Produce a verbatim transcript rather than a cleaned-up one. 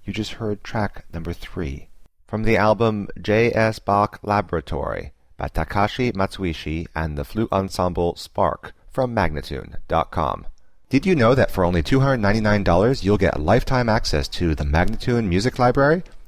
You just heard track number three from the album J S. Bach Laboratory by Takashi Matsuishi and the flute ensemble Spark from Magnatune dot com. Did you know that for only two hundred ninety-nine dollars you'll get lifetime access to the Magnatune Music Library?